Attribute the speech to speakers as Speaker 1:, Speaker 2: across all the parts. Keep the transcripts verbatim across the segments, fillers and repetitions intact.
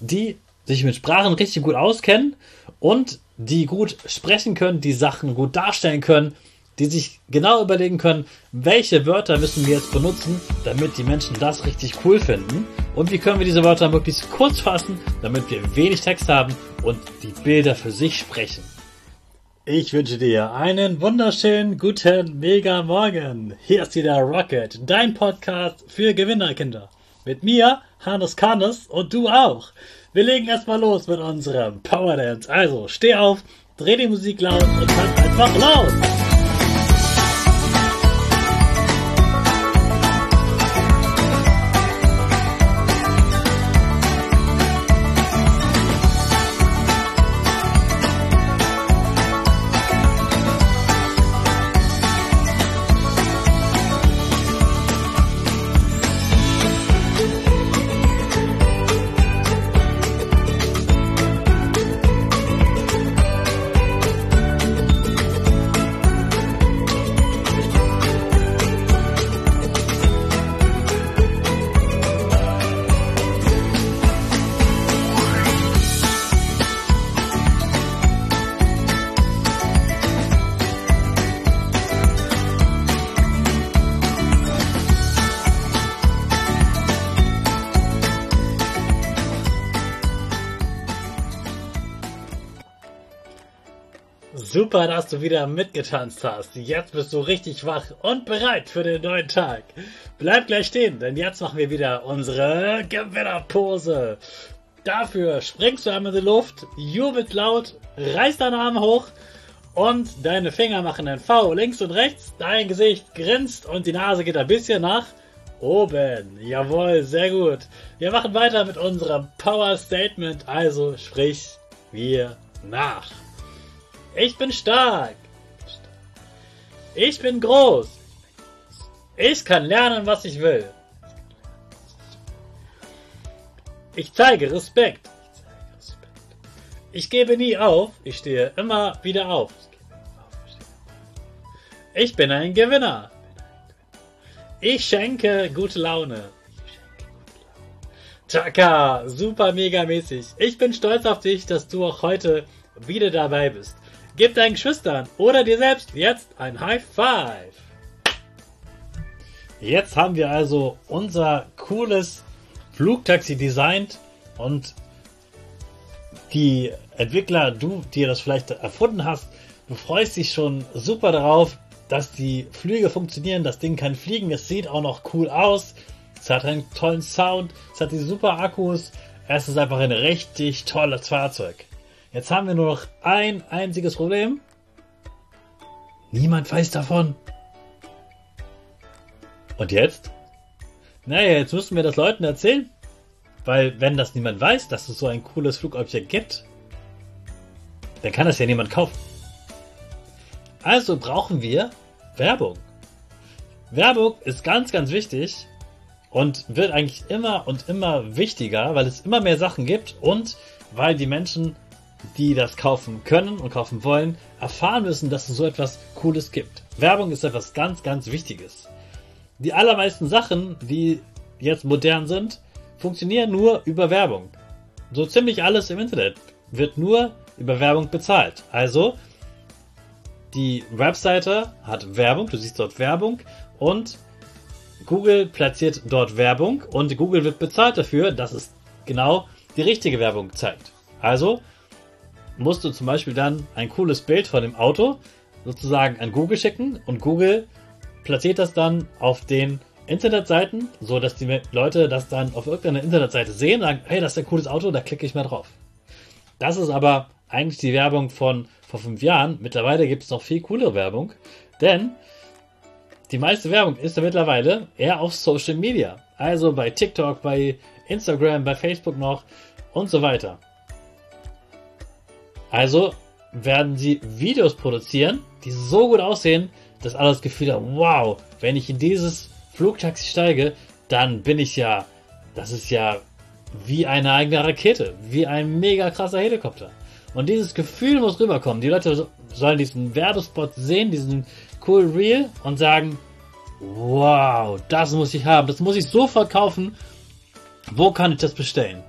Speaker 1: die sich mit Sprachen richtig gut auskennen und die gut sprechen können, die Sachen gut darstellen können, die sich genau überlegen können, welche Wörter müssen wir jetzt benutzen, damit die Menschen das richtig cool finden und wie können wir diese Wörter möglichst kurz fassen, damit wir wenig Text haben und die Bilder für sich sprechen. Ich wünsche dir einen wunderschönen, guten, mega Morgen. Hier ist wieder Rocket, dein Podcast für Gewinnerkinder. Mit mir, Hannes Karnes, und du auch. Wir legen erstmal los mit unserem Power Dance. Also, steh auf, dreh die Musik laut und tanz einfach laut. Super, dass du wieder mitgetanzt hast. Jetzt bist du richtig wach und bereit für den neuen Tag. Bleib gleich stehen, denn jetzt machen wir wieder unsere Gewinnerpose. Dafür springst du einmal in die Luft, jubelst laut, reißt deine Arme hoch und deine Finger machen ein V links und rechts. Dein Gesicht grinst und die Nase geht ein bisschen nach oben. Jawohl, sehr gut. Wir machen weiter mit unserem Power Statement, also sprich wir nach. Ich bin stark. Ich bin groß. Ich kann lernen, was ich will. Ich zeige Respekt. Ich gebe nie auf. Ich stehe immer wieder auf. Ich bin ein Gewinner. Ich schenke gute Laune. Taka, super mega mäßig. Ich bin stolz auf dich, dass du auch heute wieder dabei bist. Gib deinen Geschwistern oder dir selbst jetzt ein High Five. Jetzt haben wir also unser cooles Flugtaxi designt und die Entwickler, du, die das vielleicht erfunden hast, du freust dich schon super darauf, dass die Flüge funktionieren. Das Ding kann fliegen, es sieht auch noch cool aus, es hat einen tollen Sound, es hat die super Akkus, es ist einfach ein richtig tolles Fahrzeug. Jetzt haben wir nur noch ein einziges Problem. Niemand weiß davon. Und jetzt? Naja, jetzt müssen wir das Leuten erzählen. Weil wenn das niemand weiß, dass es so ein cooles Flugobjekt gibt, dann kann das ja niemand kaufen. Also brauchen wir Werbung. Werbung ist ganz, ganz wichtig und wird eigentlich immer und immer wichtiger, weil es immer mehr Sachen gibt und weil die Menschen, die das kaufen können und kaufen wollen, erfahren müssen, dass es so etwas Cooles gibt. Werbung ist etwas ganz, ganz Wichtiges. Die allermeisten Sachen, die jetzt modern sind, funktionieren nur über Werbung. So ziemlich alles im Internet wird nur über Werbung bezahlt. Also, die Webseite hat Werbung, du siehst dort Werbung und Google platziert dort Werbung und Google wird bezahlt dafür, dass es genau die richtige Werbung zeigt. Also, musst du zum Beispiel dann ein cooles Bild von dem Auto sozusagen an Google schicken und Google platziert das dann auf den Internetseiten, so dass die Leute das dann auf irgendeiner Internetseite sehen und sagen, hey, das ist ein cooles Auto, da klicke ich mal drauf. Das ist aber eigentlich die Werbung von vor fünf Jahren. Mittlerweile gibt es noch viel coolere Werbung, denn die meiste Werbung ist ja mittlerweile eher auf Social Media. Also bei TikTok, bei Instagram, bei Facebook noch und so weiter. Also werden sie Videos produzieren, die so gut aussehen, dass alle das Gefühl haben, wow, wenn ich in dieses Flugtaxi steige, dann bin ich ja, das ist ja wie eine eigene Rakete, wie ein mega krasser Helikopter. Und dieses Gefühl muss rüberkommen. Die Leute sollen diesen Werbespot sehen, diesen cool Reel und sagen, wow, das muss ich haben, das muss ich sofort kaufen. Wo kann ich das bestellen?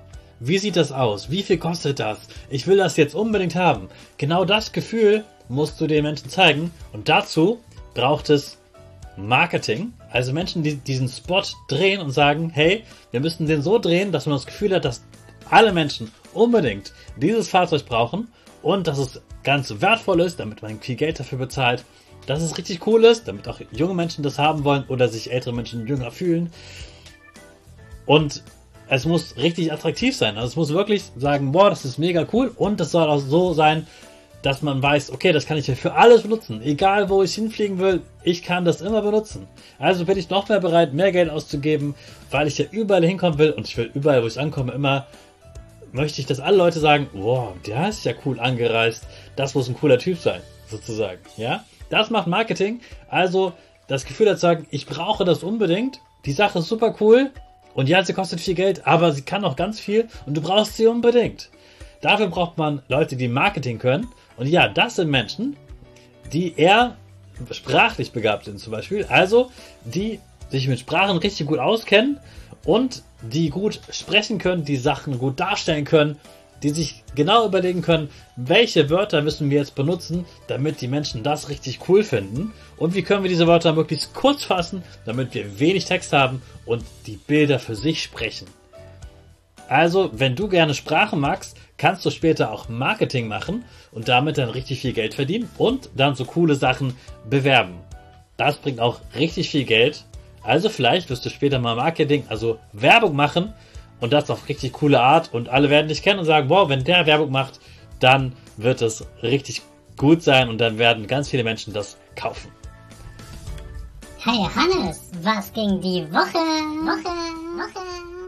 Speaker 1: Wie sieht das aus? Wie viel kostet das? Ich will das jetzt unbedingt haben. Genau das Gefühl musst du den Menschen zeigen. Und dazu braucht es Marketing. Also Menschen, die diesen Spot drehen und sagen, hey, wir müssen den so drehen, dass man das Gefühl hat, dass alle Menschen unbedingt dieses Fahrzeug brauchen und dass es ganz wertvoll ist, damit man viel Geld dafür bezahlt, dass es richtig cool ist, damit auch junge Menschen das haben wollen oder sich ältere Menschen jünger fühlen. Und es muss richtig attraktiv sein. Also es muss wirklich sagen, boah, das ist mega cool und das soll auch so sein, dass man weiß, okay, das kann ich ja für alles benutzen. Egal, wo ich hinfliegen will, ich kann das immer benutzen. Also bin ich noch mehr bereit, mehr Geld auszugeben, weil ich ja überall hinkommen will und ich will überall, wo ich ankomme, immer möchte ich, dass alle Leute sagen, wow, der ist ja cool angereist, das muss ein cooler Typ sein, sozusagen. Ja, das macht Marketing. Also das Gefühl zu sagen, ich brauche das unbedingt, die Sache ist super cool und ja, sie kostet viel Geld, aber sie kann auch ganz viel und du brauchst sie unbedingt. Dafür braucht man Leute, die Marketing können. Und ja, das sind Menschen, die eher sprachlich begabt sind zum Beispiel. Also, die sich mit Sprachen richtig gut auskennen und die gut sprechen können, die Sachen gut darstellen können, die sich genau überlegen können, welche Wörter müssen wir jetzt benutzen, damit die Menschen das richtig cool finden. Und wie können wir diese Wörter möglichst kurz fassen, damit wir wenig Text haben und die Bilder für sich sprechen. Also, wenn du gerne Sprachen magst, kannst du später auch Marketing machen und damit dann richtig viel Geld verdienen und dann so coole Sachen bewerben. Das bringt auch richtig viel Geld. Also vielleicht wirst du später mal Marketing, also Werbung machen und das auf richtig coole Art und alle werden dich kennen und sagen, wow, wenn der Werbung macht, dann wird es richtig gut sein und dann werden ganz viele Menschen das kaufen.
Speaker 2: Hey Hannes, was ging die Woche? Woche, Woche.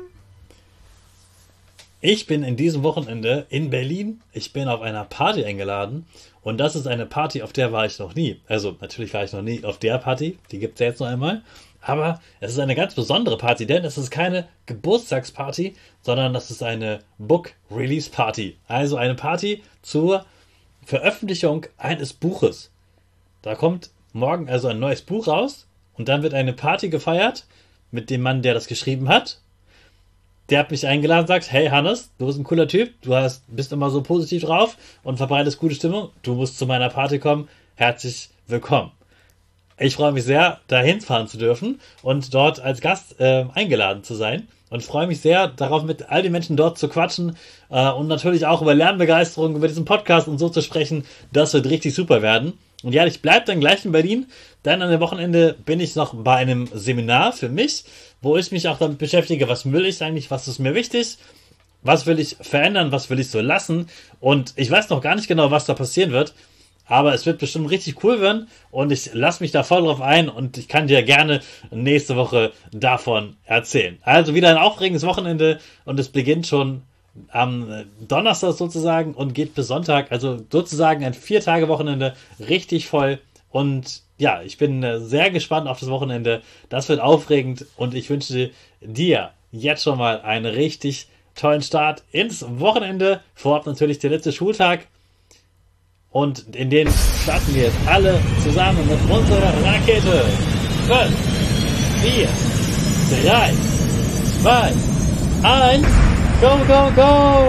Speaker 1: Ich bin in diesem Wochenende in Berlin. Ich bin auf einer Party eingeladen und das ist eine Party, auf der war ich noch nie. Also natürlich war ich noch nie auf der Party, die gibt es ja jetzt noch einmal. Aber es ist eine ganz besondere Party, denn es ist keine Geburtstagsparty, sondern das ist eine Book Release Party. Also eine Party zur Veröffentlichung eines Buches. Da kommt morgen also ein neues Buch raus und dann wird eine Party gefeiert mit dem Mann, der das geschrieben hat. Der hat mich eingeladen und sagt, hey Hannes, du bist ein cooler Typ, du hast, bist immer so positiv drauf und verbreitest gute Stimmung, du musst zu meiner Party kommen, herzlich willkommen. Ich freue mich sehr, da hinfahren zu dürfen und dort als Gast äh, eingeladen zu sein und freue mich sehr darauf, mit all den Menschen dort zu quatschen äh, und natürlich auch über Lernbegeisterung, über diesen Podcast und so zu sprechen. Das wird richtig super werden. Und ja, ich bleibe dann gleich in Berlin, dann an dem Wochenende bin ich noch bei einem Seminar für mich, wo ich mich auch damit beschäftige, was will ich eigentlich, was ist mir wichtig, was will ich verändern, was will ich so lassen und ich weiß noch gar nicht genau, was da passieren wird, aber es wird bestimmt richtig cool werden und ich lasse mich da voll drauf ein und ich kann dir gerne nächste Woche davon erzählen. Also wieder ein aufregendes Wochenende und es beginnt schon am Donnerstag sozusagen und geht bis Sonntag, also sozusagen ein Vier-Tage-Wochenende, richtig voll und ja, ich bin sehr gespannt auf das Wochenende, das wird aufregend und ich wünsche dir jetzt schon mal einen richtig tollen Start ins Wochenende, vorab natürlich der letzte Schultag und in den starten wir jetzt alle zusammen mit unserer Rakete. fünf, vier, drei, zwei, eins, go, go, go!